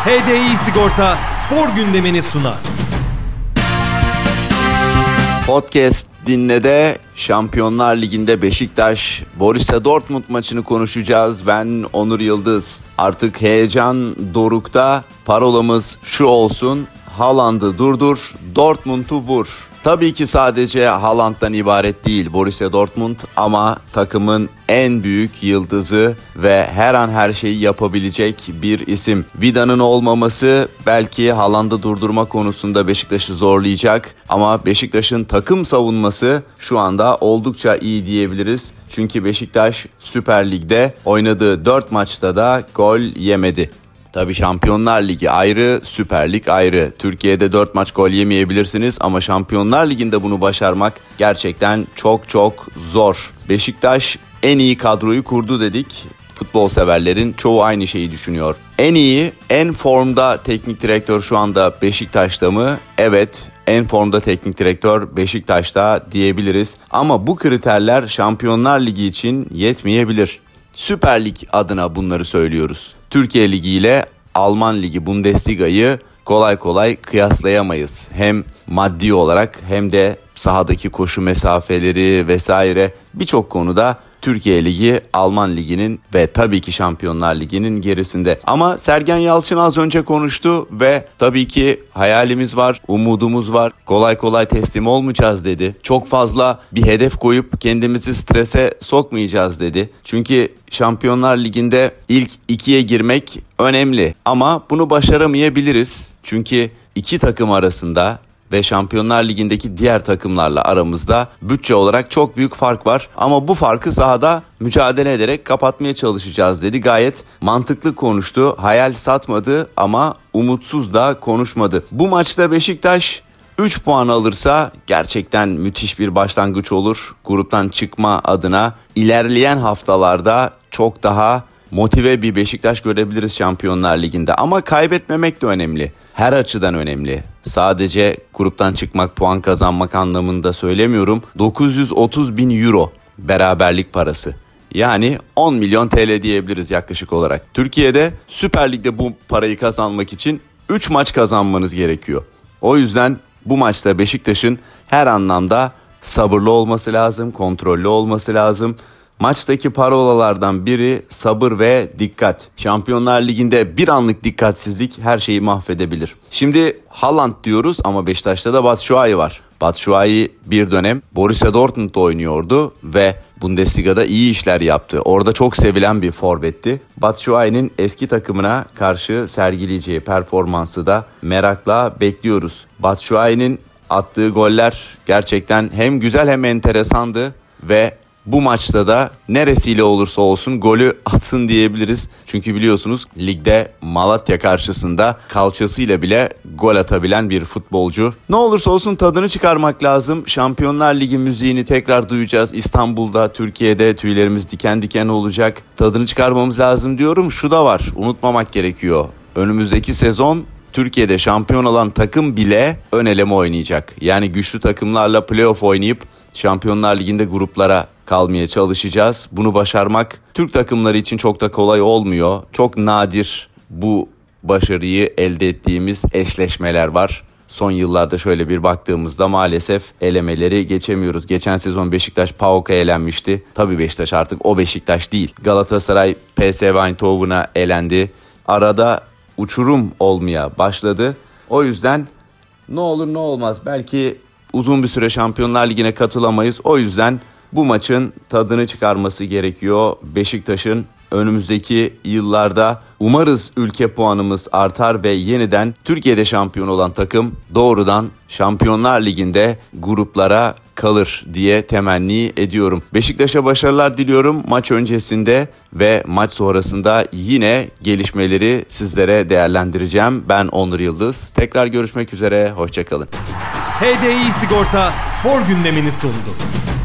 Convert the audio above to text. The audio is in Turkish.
HDI Sigorta spor gündemini sunar. Podcast Dinle'de Şampiyonlar Ligi'nde Beşiktaş Borussia Dortmund maçını konuşacağız. Ben Onur Yıldız. Artık heyecan dorukta. Parolamız şu olsun: Haaland'ı durdur, Dortmund'u vur. Tabii ki sadece Haaland'dan ibaret değil Borussia Dortmund, ama takımın en büyük yıldızı ve her an her şeyi yapabilecek bir isim. Vida'nın olmaması belki Haaland'ı durdurma konusunda Beşiktaş'ı zorlayacak, ama Beşiktaş'ın takım savunması şu anda oldukça iyi diyebiliriz. Çünkü Beşiktaş Süper Lig'de oynadığı 4 maçta da gol yemedi. Tabii Şampiyonlar Ligi ayrı, Süper Lig ayrı. Türkiye'de 4 maç gol yemeyebilirsiniz ama Şampiyonlar Ligi'nde bunu başarmak gerçekten çok çok zor. Beşiktaş en iyi kadroyu kurdu dedik. Futbol severlerin çoğu aynı şeyi düşünüyor. En iyi, en formda teknik direktör şu anda Beşiktaş'ta mı? Evet, en formda teknik direktör Beşiktaş'ta diyebiliriz. Ama bu kriterler Şampiyonlar Ligi için yetmeyebilir. Süper Lig adına bunları söylüyoruz. Türkiye Ligi ile Alman Ligi Bundesliga'yı kolay kolay kıyaslayamayız. Hem maddi olarak hem de sahadaki koşu mesafeleri vesaire birçok konuda Türkiye Ligi Alman Ligi'nin ve tabii ki Şampiyonlar Ligi'nin gerisinde. Ama Sergen Yalçın az önce konuştu ve tabii ki hayalimiz var, umudumuz var. Kolay kolay teslim olmayacağız dedi. Çok fazla bir hedef koyup kendimizi strese sokmayacağız dedi. Çünkü Şampiyonlar Ligi'nde ilk 2'ye girmek önemli, ama bunu başaramayabiliriz. Çünkü iki takım arasında ve Şampiyonlar Ligi'ndeki diğer takımlarla aramızda bütçe olarak çok büyük fark var. Ama bu farkı sahada mücadele ederek kapatmaya çalışacağız dedi. Gayet mantıklı konuştu. Hayal satmadı ama umutsuz da konuşmadı. Bu maçta Beşiktaş 3 puan alırsa gerçekten müthiş bir başlangıç olur. Gruptan çıkma adına ilerleyen haftalarda çok daha motive bir Beşiktaş görebiliriz Şampiyonlar Ligi'nde. Ama kaybetmemek de önemli. Her açıdan önemli. Sadece gruptan çıkmak, puan kazanmak anlamında söylemiyorum. 930 bin euro beraberlik parası. Yani 10 milyon TL diyebiliriz yaklaşık olarak. Türkiye'de Süper Lig'de bu parayı kazanmak için 3 maç kazanmanız gerekiyor. O yüzden bu maçta Beşiktaş'ın her anlamda sabırlı olması lazım, kontrollü olması lazım. Maçtaki parolalardan biri sabır ve dikkat. Şampiyonlar Ligi'nde bir anlık dikkatsizlik her şeyi mahvedebilir. Şimdi Haaland diyoruz ama Beşiktaş'ta da Batshuayi var. Batshuayi bir dönem Borussia Dortmund'da oynuyordu ve Bundesliga'da iyi işler yaptı. Orada çok sevilen bir forvetti. Batshuayi'nin eski takımına karşı sergileyeceği performansı da merakla bekliyoruz. Batshuayi'nin attığı goller gerçekten hem güzel hem enteresandı ve bu maçta da neresiyle olursa olsun golü atsın diyebiliriz. Çünkü biliyorsunuz ligde Malatya karşısında kalçasıyla bile gol atabilen bir futbolcu. Ne olursa olsun tadını çıkarmak lazım. Şampiyonlar Ligi müziğini tekrar duyacağız. İstanbul'da, Türkiye'de tüylerimiz diken diken olacak. Tadını çıkarmamız lazım diyorum. Şu da var, unutmamak gerekiyor. Önümüzdeki sezon Türkiye'de şampiyon olan takım bile ön eleme oynayacak. Yani güçlü takımlarla playoff oynayıp Şampiyonlar Ligi'nde gruplara kalmaya çalışacağız. Bunu başarmak Türk takımları için çok da kolay olmuyor. Çok nadir bu başarıyı elde ettiğimiz eşleşmeler var. Son yıllarda şöyle bir baktığımızda maalesef elemeleri geçemiyoruz. Geçen sezon Beşiktaş PAOK'a elenmişti. Tabii Beşiktaş artık o Beşiktaş değil. Galatasaray PSV Eindhoven'a elendi. Arada uçurum olmaya başladı. O yüzden ne olur ne olmaz belki uzun bir süre Şampiyonlar Ligi'ne katılamayız. O yüzden bu maçın tadını çıkarması gerekiyor Beşiktaş'ın. Önümüzdeki yıllarda umarız ülke puanımız artar ve yeniden Türkiye'de şampiyon olan takım doğrudan Şampiyonlar Ligi'nde gruplara kalır diye temenni ediyorum. Beşiktaş'a başarılar diliyorum maç öncesinde ve maç sonrasında yine gelişmeleri sizlere değerlendireceğim. Ben Onur Yıldız. Tekrar görüşmek üzere. Hoşça kalın. HDI Sigorta spor gündemini sundu.